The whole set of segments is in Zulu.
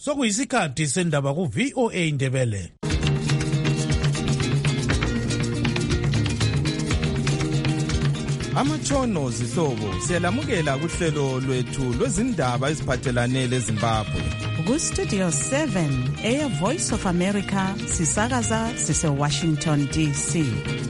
Sokuyisikhathi sendaba ku VOA Indebele. Amatshono zihlobo siyalamukela kuhlelo lwethu lwezindaba eziphathelane leZimbabwe. Ku-Studio 7 Air Voice of America sisakaza sise-Washington DC.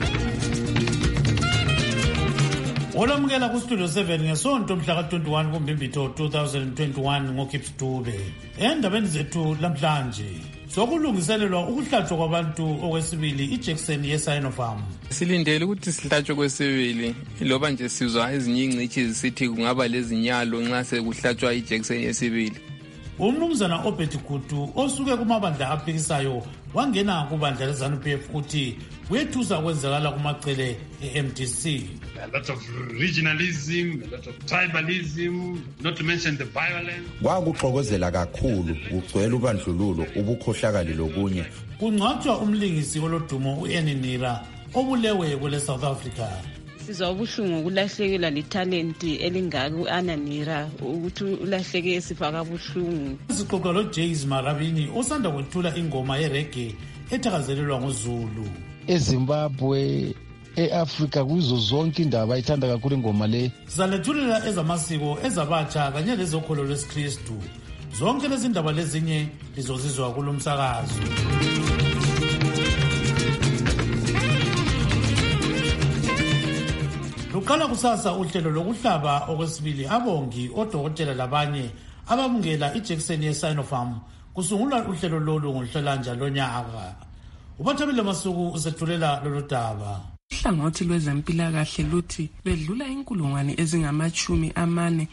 Olamukela ku-Studio 7 ngesonto mhla ka-21 kuMbimbithi 2021 ngoKips Dube. Endabeni zethu lamhlanje sokulungiselelwa ukuhlatshwa kwabantu okwesibili ijekiseni ye-Sinopharm. Silindele ukuthi sihlatshwe kwesibili loba nje sizwa ezinye ingcithi zisithi kungaba lezinyalo nxa sekuhlatshwa ijekiseni yesibili. Umnumzana Obed Gutu osuke kumabandla aphikisayo wangena kubandla leZANU-PF uthi kuyethusa kwenzakala kumacele e-MDC. A lot of regionalism, a lot of tribalism, not to mention the violence. Kwakuxokozela kakhulu kugcwele ubandlululo ubukhohlakali lokunye. Kungcwatshwa umlingisi olodumo uEninira obulewe kwele South Africa. Sizwa ubuhlungu kulahlekelwa lithalenti elingaka uAninira ukuthi ulahleke esifaka ubuhlungu. Sixoxa loJays Marabini osanda kwethula ingoma yereggae ethakazelelwa ngoZulu. eZimbabwe eAfrika kuzo zonke indaba ayithanda kakhulu ingoma le. Sizalethulela ezamasiko ezabatsha kanye lezokholo lwesikristu. Zonke lezi ndaba lezinye lizozizwa kulomsakazo. Luqala kusasa uhlelo lokuhlaba okwesibili abongi odokotela labanye abamungela ijekiseni ye-Sinopharm kusungulwa uhlelo lolu ngohlelanja lonyaka. Ubathabile Masuku usethulela lolu daba. Uhlangothi lwezempilakahle luthi bedlula inkulungwane ezingama-40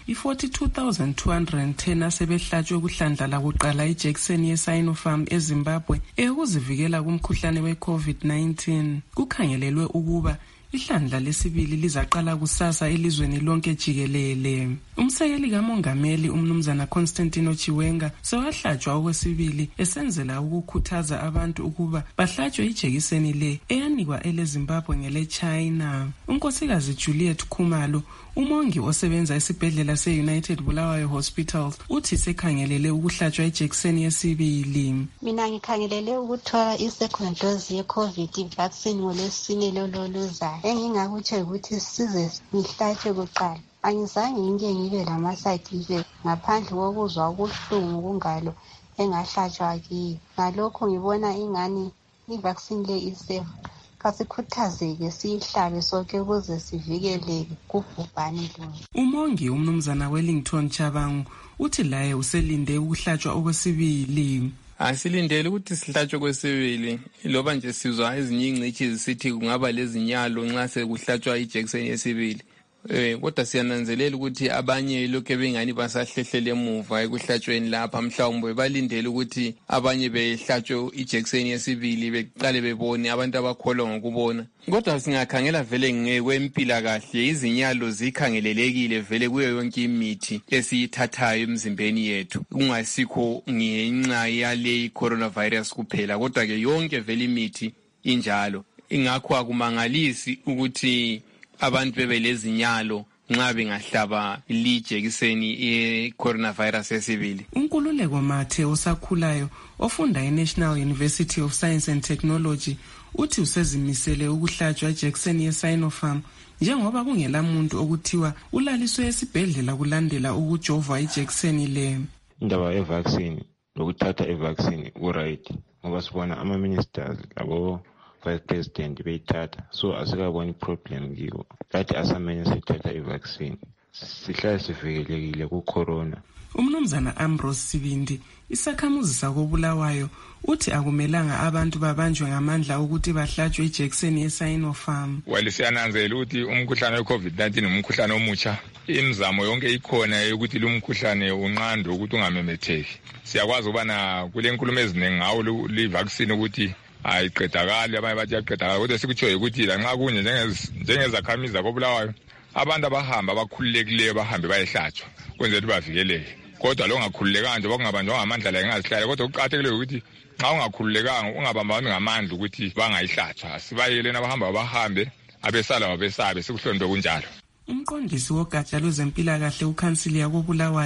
i-42,210 asebehlatshwe kuhlandla kuqala ijekiseni ye-Sinopharm eZimbabwe ukuzivikela kumkhuhlane we-COVID-19. Kukhangelelwe ukuba ihlandla lesibili lizaqala kusasa elizweni lonke jikelele. Umsekeli kamongameli umnumzana Constantino Chiwenga sewahlatshwa okwesibili esenzela ukukhuthaza abantu ukuba bahlatshwe ijekiseni le eyanikwa eleZimbabwe ngele-China. Unkosikazi Juliet Khumalo, umongi osebenza esibhedlela se-United Bulawayo Hospitals, uthi sekhangelele ukuhlatshwa ijekiseni yesibili. Mina ngikhangelele ukuthola i-second dose ye-COVID vaccine ngolwesine loluzayo. Engingakutsho ukuthi size ngihlatshwe kuqala. Angizange ngibe lama-side effects ngaphandle kokuzwa ubuhlungu kungalo engahlatshwa kiyo. Ngalokho ngibona ingani i-vaccine le isafe. Kasikhuthazeke siyihlabe sonke ukuze sivikeleke kubhubhane lo. Umongi umnumzana Wellington Chabangu uthi laye uselinde ukuhlatshwa okwesibili. Asilindele ukuthi sihlatshwe kwesibili loba nje sizwa ezinye ingcithi zisithi kungaba lezinyalo nxa sekuhlatshwa ijekiseni yesibili. Kodwa siyananzelela ukuthi abanye lokho bengani basahlehlele emuva ekuhlatshweni lapha mhlawumbe balindele ukuthi abanye behlatshwe ijekiseni yesibili beqale bebone abantu abakholwa ngokubona. Kodwa singakhangela vele ngokwempilakahle izinyalo zikhangelelekile vele kuyo yonke imithi esiyithathayo emzimbeni yethu. Kungasikho ngenxa yale coronavirus kuphela kodwa ke yonke vele imithi injalo. Ingakho akumangalisi ukuthi abantu bebelezinyalo nxa bengahlaba lijekiseni ye-coronavirus yesibili. Unkululeko Mathe osakhulayo ofunda e-National University of Science and Technology uthi usezimisele ukuhlatshwa ijekiseni ye-Sinopharm njengoba kungela muntu okuthiwa ulaliswe esibhedlela kulandela ukujova ijekiseni le. Indaba ye-vaccine lokuthatha i-vaccine ku-right ngoba sibona ama-ministers labo Vice President beyithatha so asikaboni problem kiwo lathi asamanye sithatha i-vaccine sihlale sivikelekile ku-corona. Umnumzana Ambrose Sibindi isakhamuzi sakobulawayo uthi akumelanga abantu babanjwe ngamandla ukuthi bahlatshwe ijekiseni ye-Sinopharm. Siyananzela ukuthi umkhuhlane we-COVID-19 umkhuhlane omutsha. Imizamo yonke ikhona ukuthi lo mkhuhlane unqandwe ukuthi ungamemetheki. Siyakwazi ukubana kule nkulumo eziningi ngawo li-vaccine ukuthi ayiqedakali abanye bathi yaqedakala kodwa sikutshoyo ukuthi lanxa kunye njengezakhamizi zakobulawayo abantu abahamba abakhululekileyo bahambe bayehlatshwa kwenzela ukuthi bavikeleke. Kodwa lo ngakhululekanga nje bakungabanjwa ngamandla la engazihlala kodwa kuqakathekile ukuthi nxa ungakhululekanga ungabamba abantu ngamandla ukuthi bangayihlatshwa. Sibayelena abahamba bahambe abesala babesabe sikuhloniphe kunjalo. Umqondisi wogatsha lwezempilakahle uKhansili yakobulawayo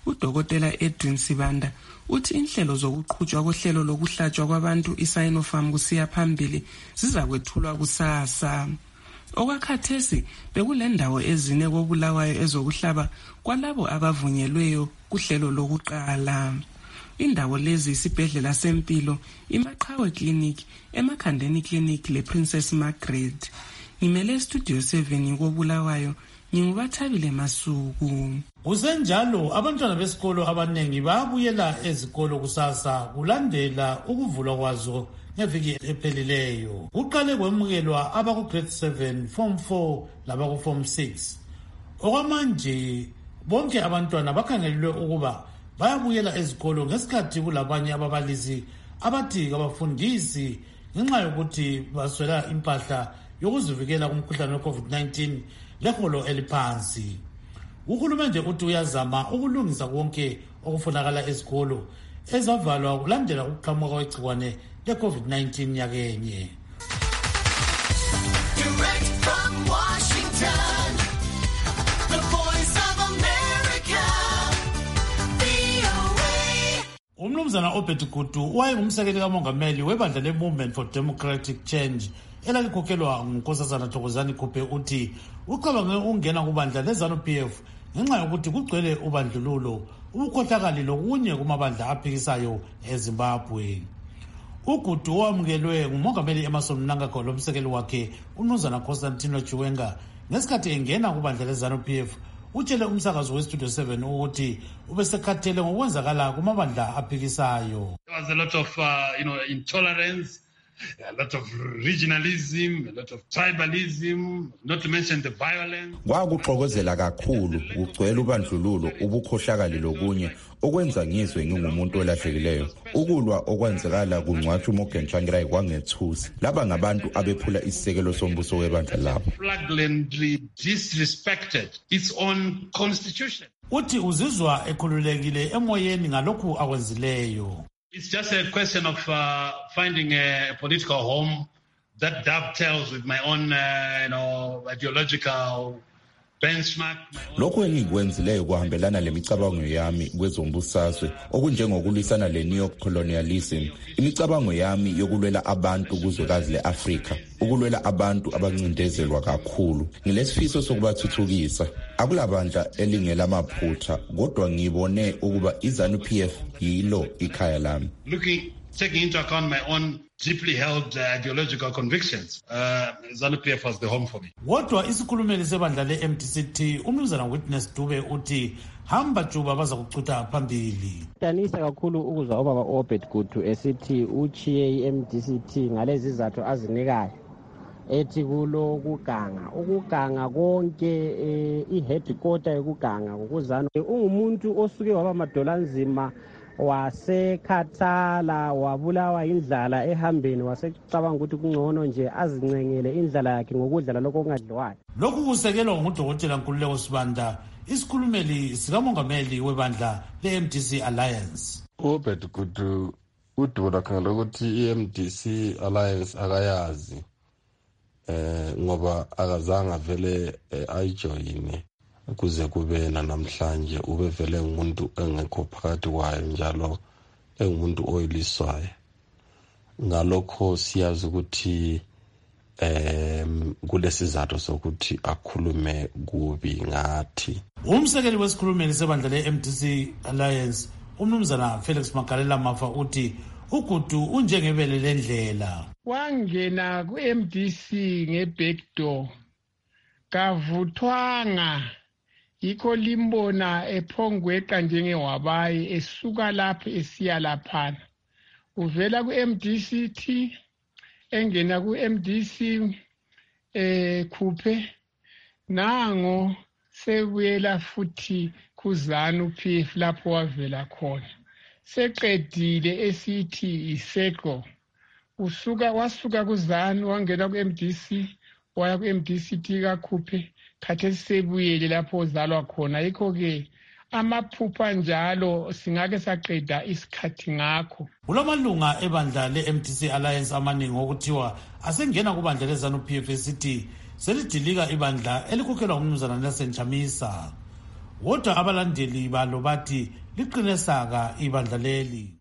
udokotela Edwin Sibanda uthi inhlelo zokuqhutshwa kohlelo lokuhlatshwa kwabantu iSinopharm kusiya phambili zizakwethulwa kusasa. Okwakhathesi bekulendawo ezine koBulawayo ezokuhlaba kwalabo abavunyelweyo kuhlelo lokuqala. Indawo lezi isibhedlela sempilo, iMaqhawe Clinic, eMakhandeni Clinic lePrincess Margaret. Ngimele Studio 7 koBulawayo, nginguBathabile Masuku. Kusenjalo abantwana besikolo abanengi babuyela ezikolo kusasa kulandela ukuvulwa kwazo ngeviki ephelileyo. Kuqale kwemukelwa abaku grade 7, form 4 labaku form 6. Okwamanje bonke abantwana bakhangelelwe ukuba bayabuyela ezikolo ngesikhathi kulabanye ababalisi abathi abafundisi ngenxa yokuthi baswela impahla yokuzivikela kumkhuhlane weCovid-19 leholo eliphansi. Uhulumende uthi uyazama ukulungisa konke okufunakala ezikolo ezavalwa kulandela ukuqhamuka kwegciwane leCovid-19 yakenye. Direct from Washington, the voice of America, VOA. Umnumzana Obed Gutu wayengumsekeli kamongameli webandla le-Movement for Democratic Change elalikhokhelwa nguNkosazana Thokozani Khuphe uthi ucabange ungena kubandla leZANU-PF ngenxa yokuthi kugcwele ubandlululo, ubukhohlakali lokunye kumabandla aphikisayo eZimbabwe. Ugutu owamukelwe ngumongameli Emmerson Mnangagwa lomsekeli wakhe uMnumzana Constantino Chiwenga ngesikhathi engena kubandla leZANU-PF utshele umsakazo weStudio 7 ukuthi ubesekhathele ngokwenzakala kumabandla aphikisayo. There was a lot of intolerance, a lot of regionalism, a lot of tribalism, not to mention the violence. Kwakuxokozela kakhulu kugcwele ubandlululo, ubukhohlakali lokunye okwenza ngizwe ngingumuntu olahlekileyo. Ukulwa okwenzekala kungcwatshwa uMorgan Tsvangirai kwangethusi. Laba ngabantu abephula isisekelo sombuso webandla labo. Flagrantly disrespected its own constitution. Uthi uzizwa ekhululekile emoyeni ngalokhu akwenzileyo. It's just a question of finding a political home that dovetails with my own, ideological benchmark. Lokho engikwenzileyo kuhambelana lemicabango yami kwezombusazwe okunjengokulwisana le-neo-colonialism, imicabango yami yokulwela abantu kuzwekazi le-Afrika, ukulwela abantu abancindezelwa kakhulu. Ngilesifiso sokubathuthukisa. Akulabandla elingelamaphutha, kodwa ngibone ukuba iZANU-PF yilo ikhaya lami. Taking into account my own deeply held ideological convictions, ZANU-PF was the home for me. Kodwa isikhulumeli sebandla le-MDCT uMnumzana Witness Dube uthi hamba juba baza kucutha phambili. Danisa kakhulu ukuzwa ubaba Obed Gutu esithi uchiye i-MDCT ngalezi izathu azinikayo. Ethi kulo ukuganga konke i-headquarter yokuganga ngokuzana ungumuntu osuke waba madolanzima wasekhathala wabulawa indlala ehambeni wasecabanga ukuthi kungcono nje azincengele indlala yakhe ngokudlala lokho okungadliwayo. Lokhu kusekelwa ngudokotela Nkululeko Sibanda, isikhulumeli sikamongameli webandla le-MDC Alliance. Obed Gutu udula khangela ukuthi i-MDC Alliance akayazi ngoba akazange vele ayijoyine kuze kube namhlanje ube vele umuntu engekho phakathi kwayo njalo engumuntu oyiliswayo. Ngalokho siyazi ukuthi kulesizathu sokuthi akhulume kubi ngathi. Umsekeli wesikhulumeli sebandla le-MDC Alliance uMnumzana Felix Magalela Mafa uthi uGutu unjengebele lendlela. Wangena ku-MDC ngebackdoor kavuthwanga yikho limbona ephongweqa njengewabayi esuka lapho esiya laphana. Uvela ku-MDCT engena ku-MDC Khuphe nango sebuyela futhi kuZANU-PF lapho wavela khona. Seqedile esithi iseko wasuka kuZANU wangena ku-MDC waya ku-MDCT kaKhuphe khathesi sebuyele lapho ozalwa khona. Yikho-ke amaphupha njalo singake saqeda isikhathi ngakho. Kulamalunga ebandla le-MDC Alliance amaningi okuthiwa asengena kubandla leZANU-PF esithi selidilika ibandla elikhokhelwa uMnumzana Nelson Chamisa. Kodwa abalandeli balo bathi liqine saka ibandla leli.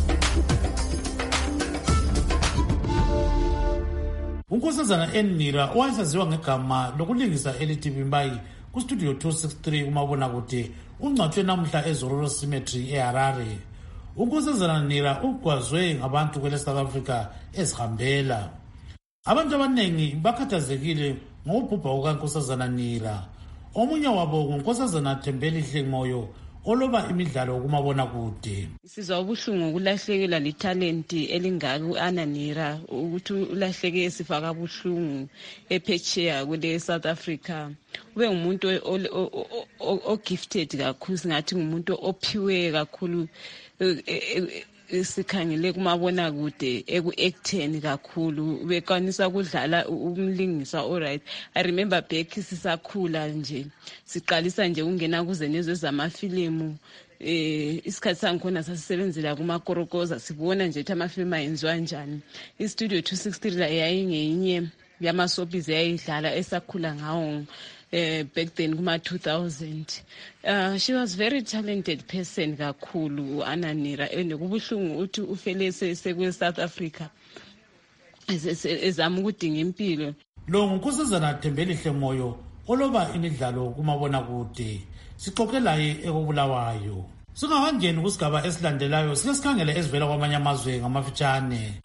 Unkosazana Enira owayesaziwa ngegama lokulingisa elithi Bimbayi kustudio 263 kumabonakude ungcwatshwe namuhla eZororo Cemetery eHarare. Unkosazana Nira ugwazwe ngabantu kwele South Africa ezihambela. Abantu abanengi bakhathazekile ngokubhubha kukankosazana Nira. Omunye wabo ngunkosazana Thembelihle Moyo oloba imidlalo kumabonakude. Sizwa ubuhlungu ukulahlekelwa litalenti elingaka u-Anna Nira ukuthi ulahleke esifaka ubuhlungu ephetsheya kule South Africa. Ube ngumuntu o-gifted kakhulu, singathi ngumuntu ophiwe kakhulu sikhangele kumabonakude eku-acteni kakhulu. Bekwanisa ukudlala umlingisa alright. I remember back sisakhula nje siqalisa nje ungena kuze nezwe zamafilimu isikhathi sangikhona sasisebenzela kumakorokoza sibona nje ukuthi amafilimu ayenziwa njani. iStudio 263 yayingenye yamasoapies yayidlala esakhula ngawo back then kuma 2000. She was very talented person kakhulu u-Anna Nira, and kubuhlungu uthi ufele sekwe South Africa ezama ukudinga impilo. Lo ngunkosazana Thembelihle Moyo oloba imidlalo kumabonakude. Sixoxe laye ekubulawayo. Singakangeni kusigaba esilandelayo sikesikangele ezivela kwamanye amazwe ngamafitshane.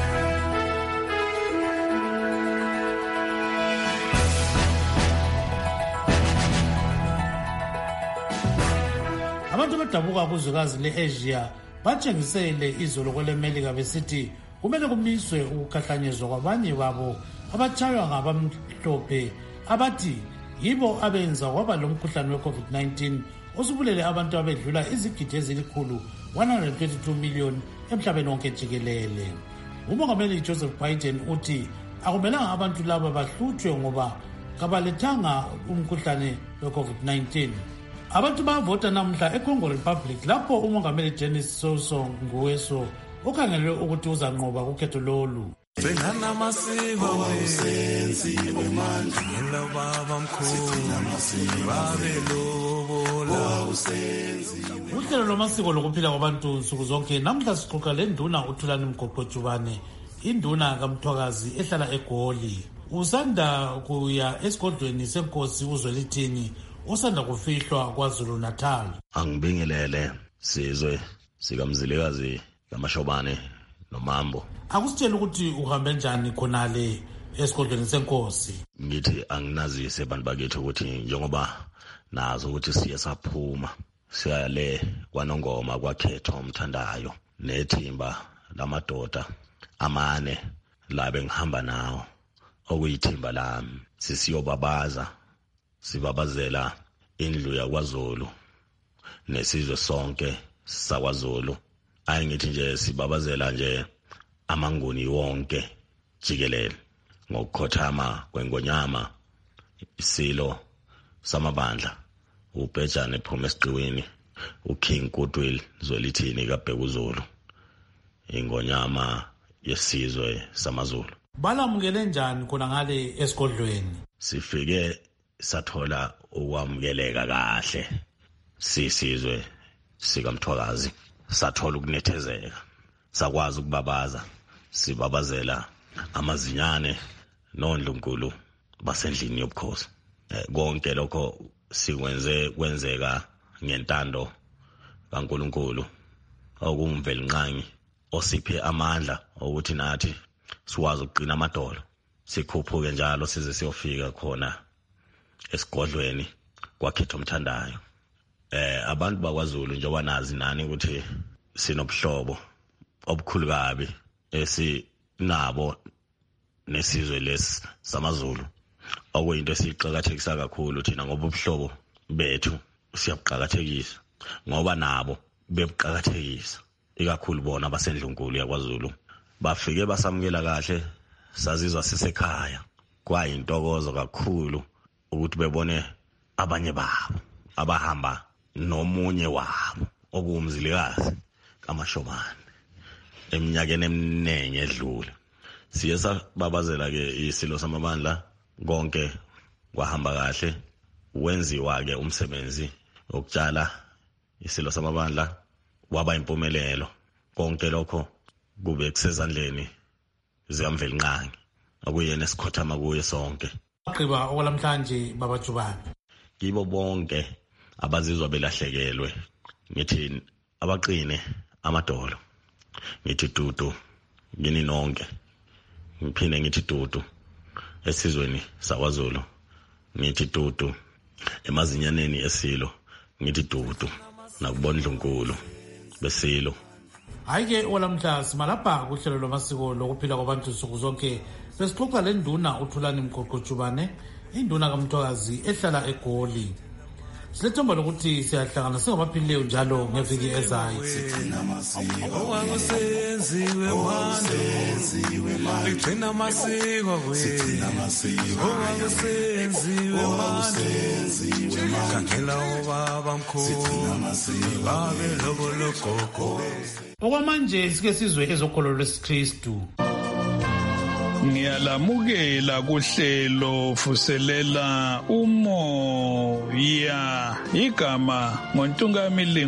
Abantu badabuka kuzwekazi le-Asia batshengisele izolo kwelemelika besithi kumele kumiswe ukukhahlanyezwa kwabanye babo abatshaywa ngabamhlophe abathi yibo abenza kwaba lo mkhuhlane we-COVID-19 osubulele abantu abedlula izigidi ezilikhulu 122 million emhlabeni wonke jikelele. Umongameli Joseph Biden uthi akumelanga abantu laba bahlutshwe ngoba kabalethanga umkhuhlane we-COVID-19. Abantu bavota namhla eCongo Republic lapho umongameli Denis Sassou Nguesso ukhangelwe ukuthi uzanqoba kukhetho lolu. Sengana masiko senzi omandla ngelo baba mkhulu babelobola usenzi. Uhlelo lomasiko lokuphila kwabantu nsuku zonke namhla sixoxa le nduna uThulani Mgogojubane, induna kaMthwakazi ehlala eGoli. Usanda kuya esigodlweni senkosi uZwelithini osanda kufihlwa KwaZulu Natal. Angibingelele sizwe sikamzilikazi kaMashobane noMambo. Akusitshela ukuthi uhambe njani khonale esigodlweni senkosi. Ngithi anginazise abantu bakithi ukuthi njengoba nazo ukuthi siye saphuma siya le kwaNongoma kwakhetho omthandayo nethimba lamadoda amane labe ngihamba nawo okuyithimba lami sisiyobabaza sibabazela indlu yakwaZulu nesizwe sonke sakwaZulu. Ayingithi nje sibabazela nje amanguni wonke jikelele ngokukhothama kwenkonyama isilo samabandla uBhejane Phuma Esiqiwini uKing Goodwill Zwelithini kaBhekuzulu ingonyama yesizwe samaZulu. Balamukele njani khona ngale esigodlweni? Sifike sathola ukwamukeleka kahle sisizwe sikaMthwakazi, sathola ukunethezeka, sakwazi ukubabaza sibabazela amazinyane nondlunkulu basendlini yobukhosi. Konke lokho kwenzeka ngentando kaNkulunkulu okumvela inqangi osiphe amandla ukuthi nathi sikwazi ukuqina amadolo sikhuphuke njalo size siyofika khona esigodlweni kwakhetho omthandayo. Abantu bakwaZulu njengoba nazi nani ukuthi sinobuhlobo obukhulu kabi esinabo nesizwe lesi samaZulu, okuyinto esiqhakathekisa kakhulu thina ngoba ubuhlobo bethu siyabuqhakathekisa ngoba nabo bebuqhakathekisa, ikakhulu bona basendlunkulu yakwaZulu bafike basamukela kahle, sazizwa sisekhaya. Kwayintokozo kakhulu ukuthi bebone abanye babo abahamba nomunye wabo okuwumzilikazi kaMashobane eminyakeni eminingi edlule. Siye sababazela ke isilo samabandla konke kwahamba kahle, wenziwa ke umsebenzi ukutshala isilo samabandla waba impumelelo. Konke lokho kube kusezandleni zikaMveli Nqangi, akuyena esikhothama kuye sonke. Aqhiba okwalamhlanje Baba Jubane. Kibo bonke abazizwa belahlekelwe, ngithi abaqine amadolo, ngithi dudu yini nonke, ngiphinde ngithi dudu esizweni saKwaZulu, ngithi dudu emazinyaneni esilo, ngithi dudu nakubona uNkulunkulu besilo. Hayike olamhla simalapha kuhlelo lwamasiko lokuphila kwabantu nsuku zonke besixoxa le nduna uThulani Mqoqo Jubane, induna kaMthwakazi ehlala eGoli. Silethemba lokuthi siyahlangana singabaphilileyo njalo ngeviki ezayo. Owakusenziwe manje, ligcina amasiko kwethu. Owakusenziwe manje, kakhela ubaba mkhulu, babe lobo logogo. Okwamanje sike sizwe ezokholo lwesikristu. Ngiyalamukela kuhlelo vuselela umoya, igama ngoNtungamili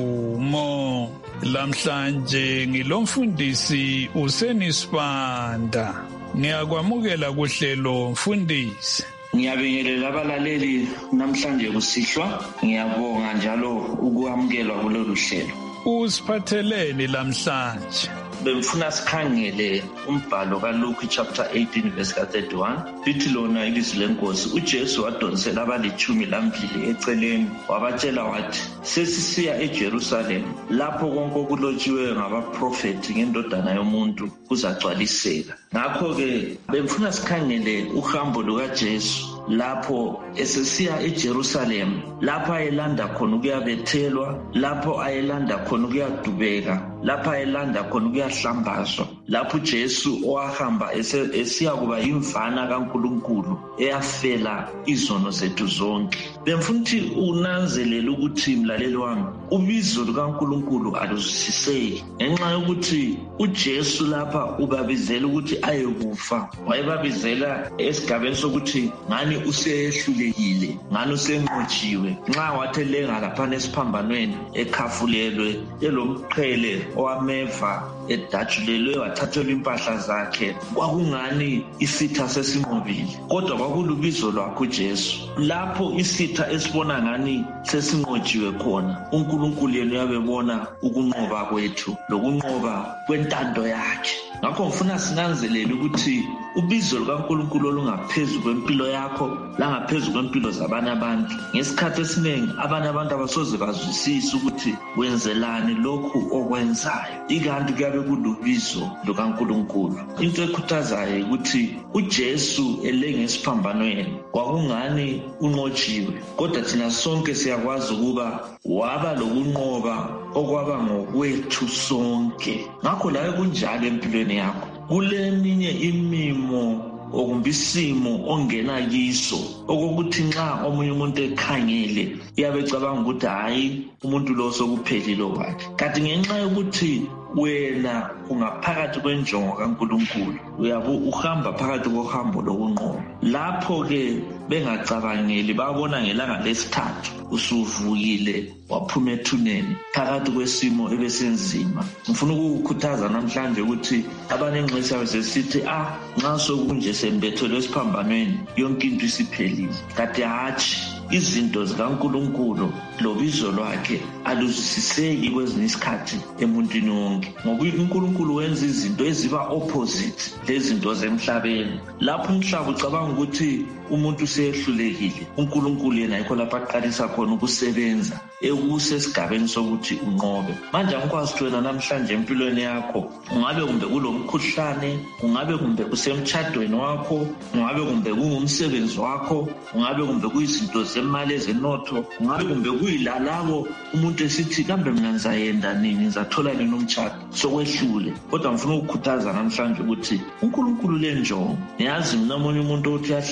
Nkumo. Lamhlanje ngilomfundisi uSenisibanda. Ngiyakwamukela kuhlelo mfundisi. Ngiyabingelela abalaleli namhlanje kusihlwa, ngiyabonga njalo ukwamukelwa kulolu hlelo. Usiphatheleni lamhlanje? Bengifuna sikhangele umbhalo kaLuke chapter 18 verse 31. Lithi lona ilizwi lenkosi, uJesu wadonsela abali-12 eceleni wabatshela wathi, sesisiya eJerusalem, lapho konke okulotshiweyo ngabaprofethi ngendodana yomuntu kuzagcwaliseka. Ngakho-ke bengifuna sikhangele uhambo lukaJesu lapho esesiya eJerusalem, lapho ayelanda khona ukuyabethelwa, lapho ayelanda khona ukuyadubeka, lapho ayelanda khona ukuyahlambazwa, lapho uJesu owahamba esiya kuba yimvana kaNkulunkulu eyafela izono zethu zonke. Bengifuna ukuthi unanzelele ukuthi mlaleli wami, ubizo lukaNkulunkulu aluzwisiseki, ngenxa yokuthi uJesu lapha ubabizela ukuthi ayekufa. Wayebabizela esigabeni sokuthi ngani usehlulekile, ngani usenqotshiwe, nxa wathelenga laphana esiphambanweni ekhafulelwe elomqhele owameva edajulelwe wathathelwa impahla zakhe, kwakungani isitha sesinqobile, kodwa kwakulubizo lwakho uJesu. Lapho isitha esibona ngani sesinqotshiwe khona, uNkulunkulu yena uyabebona ukunqoba kwethu lokunqoba kwentando yakhe. Ngakho ngifuna sinanzelele ukuthi ubizo lukaNkulunkulu olungaphezu kwempilo yakho langaphezu kwempilo zabanye abantu. Ngesikhathi esiningi abanye abantu abasoze bazwisise ukuthi wenzelani lokhu okwenzayo, ikanti kuyabe kulubizo lukaNkulunkulu. Into ekhuthazayo ukuthi uJesu elenge esiphambanweni kwakungani unqotshiwe, kodwa thina sonke siyakwazi ukuba waba lokunqoba okwaba ngokwethu sonke. Ngakho lawe kunjalo empilweni yakho, kuleminye imimo okumbe isimo ongena kiso okokuthi nxa omunye umuntu ekhangele iyabe ecabanga ukuthi hayi umuntu lo sokuphelile kwakhe, kanti ngenxa yokuthi wena ungaphakathi kwenjongo kaNkulunkulu, uyabe uhamba phakathi kohambo lokunqoba. Lapho-ke bengacabangeli babona ngelanga lesithathu usuvukile waphuma ethuneni phakathi kwesimo ebesenzima. Ngifuna ukukhuthaza namhlanje ukuthi abanenxesi yabo sesithi nxa sokunje sembethelwe esiphambanweni yonke into isiphelile. Kanti hatshi, izinto zikaNkulunkulu lobizo lwakhe aluzwisiseki kwezinye isikhathi emuntwini wonke, ngoba uNkulunkulu wenza izinto eziba opposite lezinto zemhlabeni. Lapho umhlaba ucabanga ukuthi umuntu usehlulekile, uNkulunkulu yena yikho lapho aqalisa khona ukusebenza ekusesigabeni sokuthi unqobe. Manje angikwazi ukuthi wena namhlanje empilweni yakho, ungabe kumbe kulomkhuhlane, ungabe kumbe usemtshadweni wakho, ungabe kumbe kungumsebenzi wakho, ungabe kumbe kuyizinto zemali ezenotho, ungabe kumbe kuyilalabo umuntu esithi kambe mina ngizayenda nini, ngizathola nini umtshado, sokwehlule. Kodwa ngifuna ukukhuthaza namhlanje ukuthi uNkulunkulu lenjongo. Niyazi mina omunye umuntu uthi uyahlala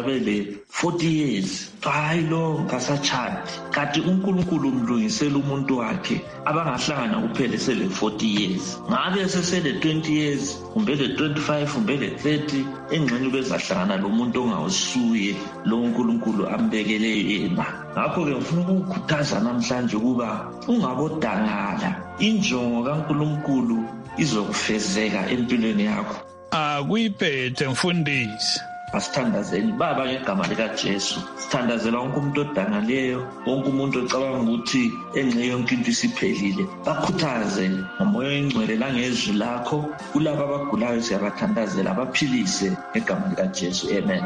bele 40 years hayi lo ngasachati kanti uNkulunkulu umlungisela umuntu wakhe abangahlangana kuphela sele 40 years ngabe sesele 20 years kumbe le 25 kumbe le 30 engxenye bezahlangana lo muntu ongawusuye lo uNkulunkulu ambekele yena. Ngakho ke ngifuna ukukhuthaza namhlanje ukuba ungabodangala, injongo kaNkulunkulu izokufezeka empilweni yakho. Akuyiphethe mfundisi. Asithandazeni baba ngegama likaJesu, sithandazela wonke umuntu odangaleyo, wonke umuntu ocabanga ukuthi engxe yonke into isiphelile. Bakhuthaze ngomoya oyingcwele langezwi lakho, kulabo abagulayo siyabathandazela baphilise ngegama likaJesu. Amen.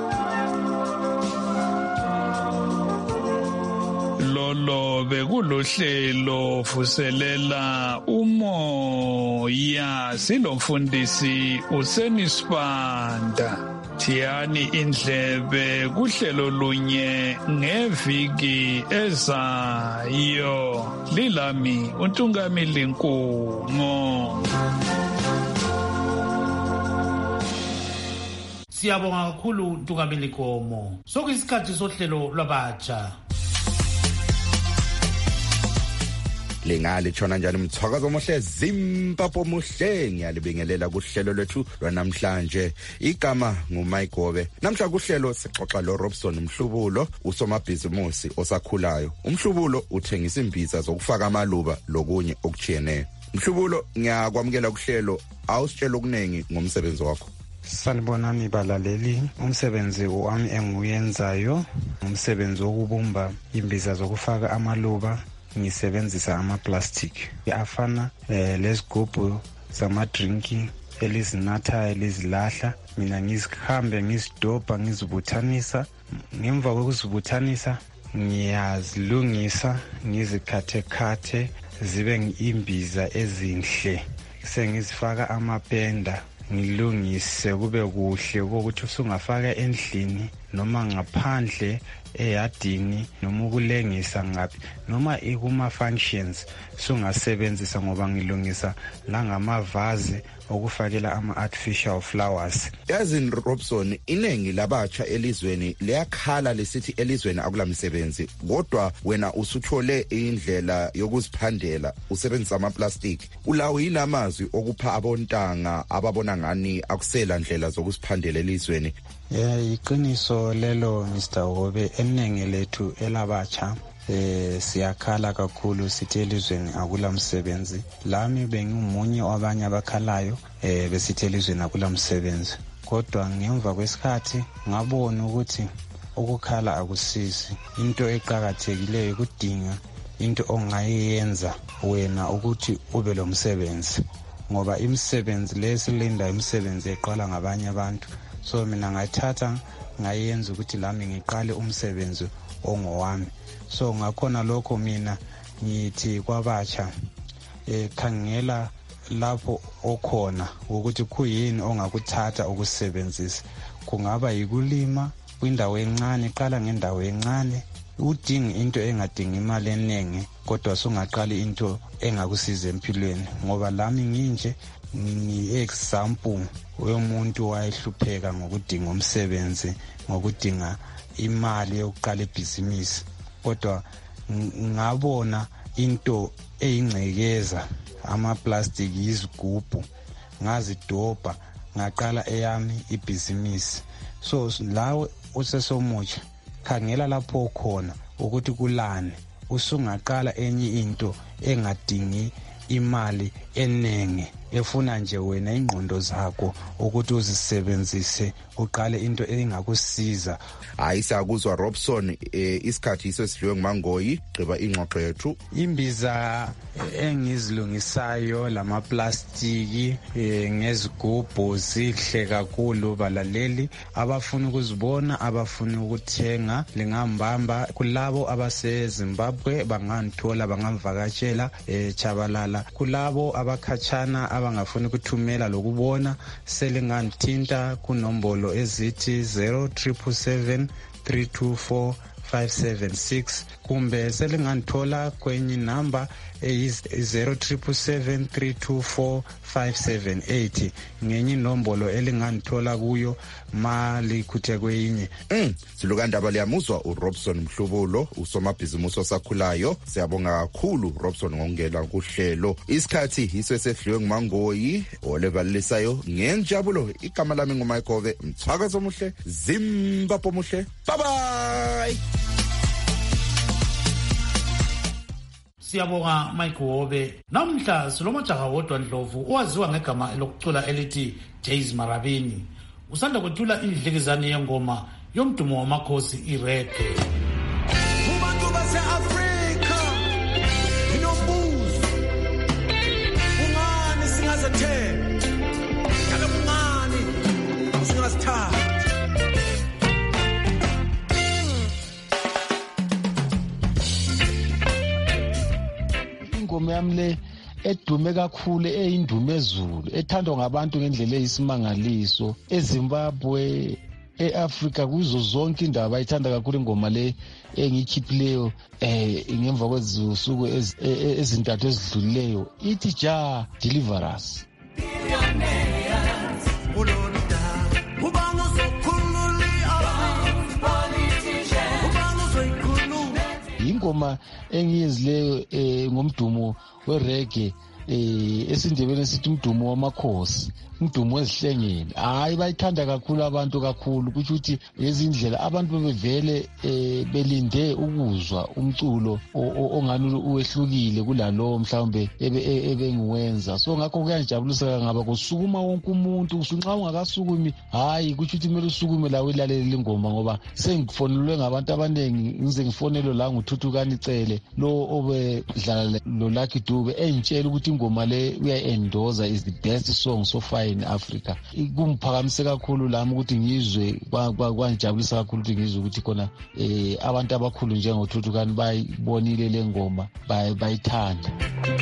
Lolo bekulohlelo vuselela umoya silomfundisi uSenisibanda. Thiyani indlebe kuhlelo lunye ngeviki ezayo. Lilami uNtungamili Nkumo. Siyabonga kakhulu Ntungamili Nkomo. Sokuyisikhathi sohlelo lwabatsha. Lengale tshona njani mthwakazo omuhle Zimbabwe muhle ngiyalibingelela kuhlelo lwethu lwanamhlanje. Igama nguMayigobe. Namhla kuhlelo sixoxa lo Robson Mhlubulo, usomabhizimusi osakhulayo. uMhlubulo uthengisa imbiza zokufaka amaluba lokunye okujiyeneyo. Mhlubulo, ngiyakwamukela kuhlelo. Awusitshela okunengi ngomsebenzi wakho. Sanibonani balaleli, umsebenzi wami enguyenzayo umsebenzi wokubumba imbiza zokufaka amaluba. Ngisebenzisa ama-plastic afana lezigubhu zama-drinki elizinatha elizilahla. Mina ngizihambe ngizidobha ngizibuthanisa. Ngemva kokuzibuthanisa ngiyazilungisa ngizikhathe zibe imbiza ezinhle. Sengizifaka amapenda ngilungise kube kuhle ukuthi usungafaka endlini noma ngaphandle eyadini noma ukulengisa ngapi noma ikuma functions sungasebenzisa ngoba ngilungisa la ngamavaze okufakela ama-artificial flowers. Yazi Robson, inengi labatsha elizweni liyakhala lesithi elizweni akulamsebenzi, kodwa wena usuthole indlela yokuziphandela usebenzisa ama-plastic. Ulawo yini amazwi okupha abontanga ababona ngani akusela ndlela zokuziphandela elizweni? Iqiniso lelo Mr. Hobe, enengi lethu elabatsha siyakhala kakhulu sithi elizweni akulamsebenzi. Lami bengimunye wabanye abakhalayo besithi elizweni akulamsebenzi, kodwa ngemva kwesikhathi ngabona ukuthi ukukhala akusizi. Into eqhakathekileyo kudinga into ongayenza wena ukuthi ube lo msebenzi, ngoba imisebenzi lesilinda imisebenzi eqala ngabanye abantu. So mina ngayithatha ngayenza ukuthi lami ngiqale umsebenzi ongowami. So ngakhona lokho mina ngithi kwabatsha khangela lapho okhona ukuthi kuyini ongakuthatha ukusebenzisa. Kungaba yikulima kwindawo encane, qala ngendawo encane. Udinga into engadingi imali eningi, kodwa sungaqali into engakusiza empilweni. Ngoba lami nginje ni-example yomuntu wayehlupheka ngokudinga umsebenzi, ngokudinga imali yokuqala ibhizinisi, kodwa ngabona into eyingcekeza ama-plastic izigubhu, ngazidobha ngaqala eyami ibhizinisi. So lawe usesomutsha khangela lapho khona ukuthi kulane usungaqala enye into engadingi imali enenge, efuna nje wena ingqondo zakho ukuthi uzisebenzise uqale into engakusiza. Hayi sakuzwa Robson, isikhathi isesidliwe nguMangoyi, gqiba ingxoxo yethu. Imbiza engizilungisayo lama-plastiki ngezigubhu zihle kakhulu balaleli. Abafuna ukuzibona, abafuna ukuthenga, lingambamba. Kulabo abaseZimbabwe bangangithola, bangamvakatshela Chabalala. Kulabo abakhatshana abangafuni ukuthumela lokubona, selingangithinta kunombolo ezithi 0777 324 576 kumbe selingangithola kwenye namba 07773245780 ngenye inombolo elingandithola kuyo malikhuthe kweyinye. Silukandaba liyamuzwa uRobson Mhlubulo, usomabhizimusi osakhulayo. Siyabonga kakhulu Robson ngongena kuhlelo. Isikhathi yiso esedliwe nguMangoyi olevalisayo ngenjabulo. Igama lami nguMaikove Mthwakazi omuhle, Zimbabwe omuhle. Bye bye. Siyabonga Mike Wobe. Namhla silomajaha wodwa Ndlovu owaziwa ngegama lokucula elithi Jays Marabini. Usanda kwethula indlekizane yengoma yomdumo wamakhosi ireggae. Ubantu base-Afrika inombuzo, ungani singazathemba, njalo ungani singazithatha. Ingoma yami le edume kakhulu eyindume ezulu ethandwa ngabantu ngendlela eyisimangaliso eZimbabwe eAfrika kuzo zonke indawo bayithanda kakhulu ingoma le engiyikhiphileyo ngemva kwezinsuku ezintathu ezidlulileyo ithi ja deliver us. Ingoma engiyenzileyo ngomdumo wereggae esindebeni sithi umdumo wamakhosi, umdumo wezihlengeni. Hayi bayithanda kakhulu abantu kakhulu, kusho ukuthi lezindlela abantu bebevele belinde ukuzwa umculo ongani uwehlukile kulalo mhlawumbe ebengiwenza. So ngakho kuyangijabulisa ngaba kusukuma wonke umuntu, nxa ungakasukumi hayi kusho ukuthi kumele usukume la uyilalele ingoma, ngoba sengifonelwe ngabantu abaningi, ngize ngifonelwe la nguThuthukani Cele lo obedlala lo Lucky Dube engitshela ukuthi ingoma le uya-endorser is the best song so far in Africa. Kumphakamise kakhulu lami ukuthi ngizwe, kwanjabulisa kakhulu ukuthi ngizwe ukuthi khona abantu abakhulu njengoThuthukani bayibonile le ngoma bayithanda.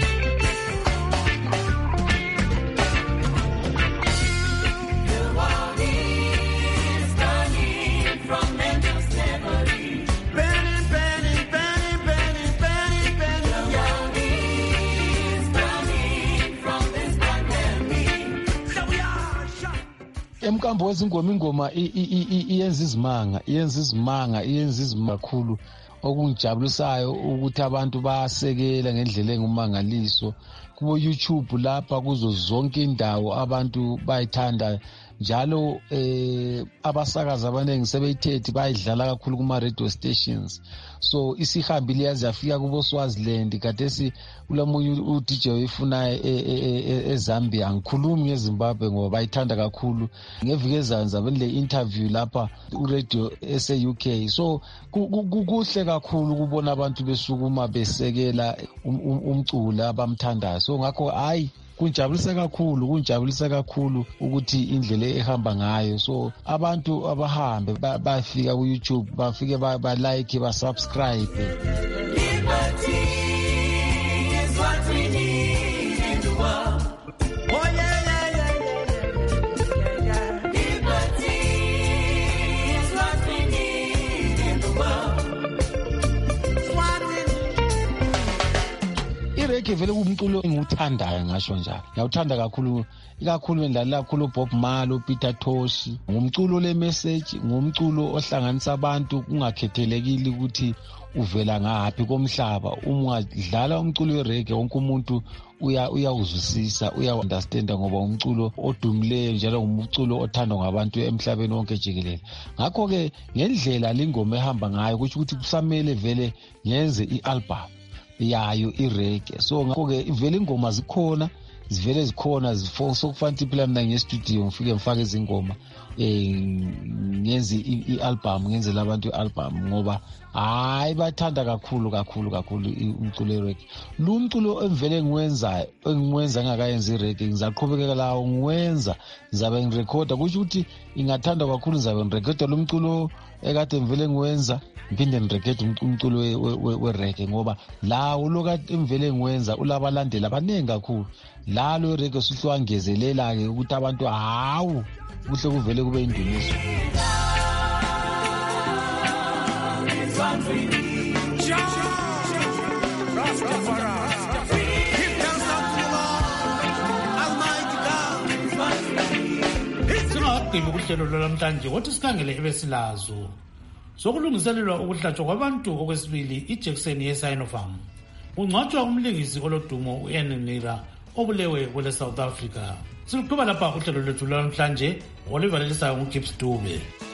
Emkambo wezingoma ingoma iyenza izimanga kakhulu, okungijabulisayo ukuthi abantu basekela ngendlela engumangaliso kubo YouTube lapha, kuzo zonke indawo abantu bayithanda. Njalo abasakazi abaningi sebeyithethi bayidlala kakhulu kuma radio stations, so isihambile yaze yafika kubo Swaziland. Khathesi ulamunye uDJ oyifunayo eZambia, angikhulumi ngeZimbabwe ngoba bayithanda kakhulu. Ngeviki ezanza benile interview lapha uradio ese-UK. So kuhle kakhulu kubona abantu besukuma besekela umculo abamthandayo. So ngakho hayi kunjabulisa kakhulu ukuthi indlela ehamba ngayo. So abantu abahambe bafika ku YouTube, bafike ba like, ba subscribe. Liberty is what we need in the world. Oh yeah. Liberty is what we need in the world. What we need. Ireggae vele kumculo engiwuthandayo, ngasho njalo. Ngiyawuthanda kakhulu, ikakhulu ngilalela kakhulu Bob Marley, uPeter Tosh. Ngumculo le message, ngumculo ohlanganisa abantu kungakhethelekile ukuthi uvela ngaphi komhlaba. Uma udlala umculo wereggae wonke umuntu uyawuzwisisa, uyaunderstanda, ngoba umculo odumileyo njalo ngumculo othandwa ngabantu emhlabeni wonke jikelele. Ngakho ke ngendlela lengoma ehamba ngayo kusho ukuthi kusamele vele ngenze i-album yayo ireggae. So ngakho ke vele ingoma zikhona, zivele zikhona, sokufana ukuthi phela mina ngestudio ngifike ngifake izingoma ngenze i-album, ngenzela abantu i-album, ngoba hayi bathanda kakhulu umculo wereggae. Lo mculo engivele engiwenza ngakayenza ireggae, ngizaqhubekela lawo ngiwenza, ngizabe ngirekhoda. Kusho ukuthi ingathandwa kakhulu, ngizabe ngirekhoda lo mculo ekade ngivele ngiwenza, ngiphinde ngirekhoda umculo wereggae, ngoba lawo lokade engivele ngiwenza ulabalandeli abaningi kakhulu. Lalo ireggae suhlangezelela-ke ukuthi abantu hawu kuhle kuvele kube indumiso. Rastafari. singakagqibi kuhlelo lwalamhlanje kodwa sikhangele ebesilazo. Sokulungiselelwa ukuhlatshwa kwabantu okwesibili ijekiseni ye-Sinopharm. Kungcwatshwa umlingisi olodumo u-Anne Mira obulewe kwele South Africa. Siluqhuba lapha uhlelo lwethu lwalamhlanje, olivalisayo nguGibbs Dube.